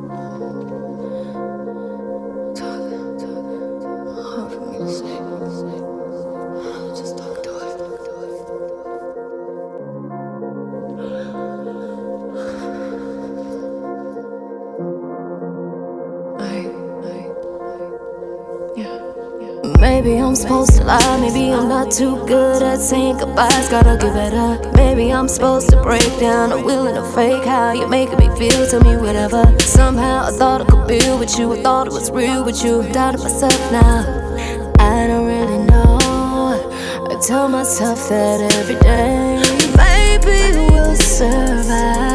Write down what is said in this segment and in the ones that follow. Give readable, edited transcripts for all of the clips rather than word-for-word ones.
Hard for me to say. Just talk to it. Maybe I'm supposed to lie, maybe I'm not too good at saying goodbyes, gotta give it up. Maybe I'm supposed to break down, I'm willing to fake how you're making me feel, tell me whatever. Somehow I thought I could be with you, I thought it was real with you. Doubted myself now, I don't really know. I tell myself that every day, maybe we'll survive.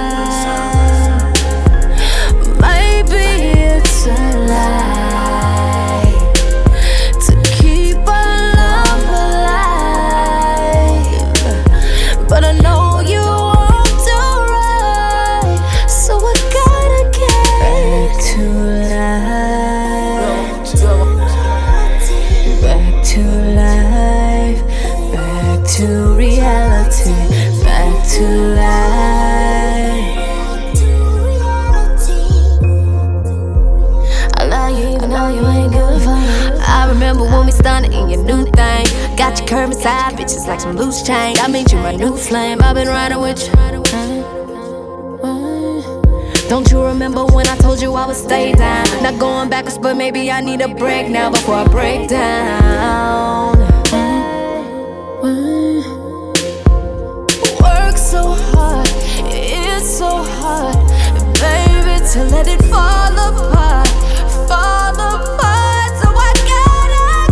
Maybe it's a lie. To reality, back to life. I love you even though you ain't good for me. I remember when we started in your new thing. Got you curving side bitches like some loose change. I made you my new flame, I've been riding with you. Don't you remember when I told you I would stay down? Not going backwards, but maybe I need a break now before I break down. So hard, it's so hard, baby, to let it fall apart, fall apart. So I gotta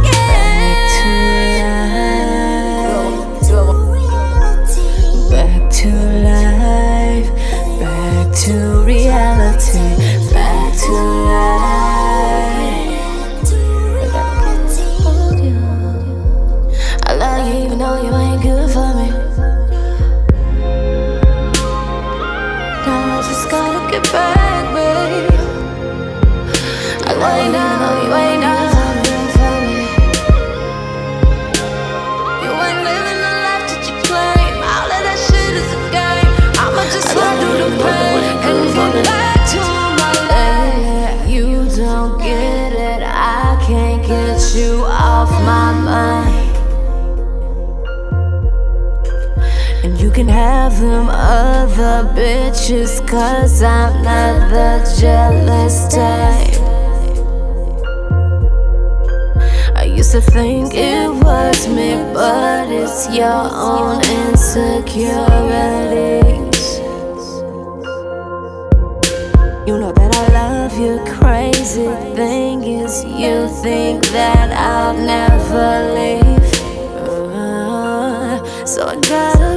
get back to life, back to reality, back to life. I love you even though you ain't good for me. Just gotta get back, babe. I love you now, you ain't not for me. You ain't living the life that you claim. All of that shit is a game. I'ma just slide through the pain and get back to my life. You don't get it, I can't get you off my mind. And you can have them other bitches, cause I'm not the jealous type. I used to think it was me, but it's your own insecurities. You know that I love you, crazy thing is you think that I'll never leave. So I gotta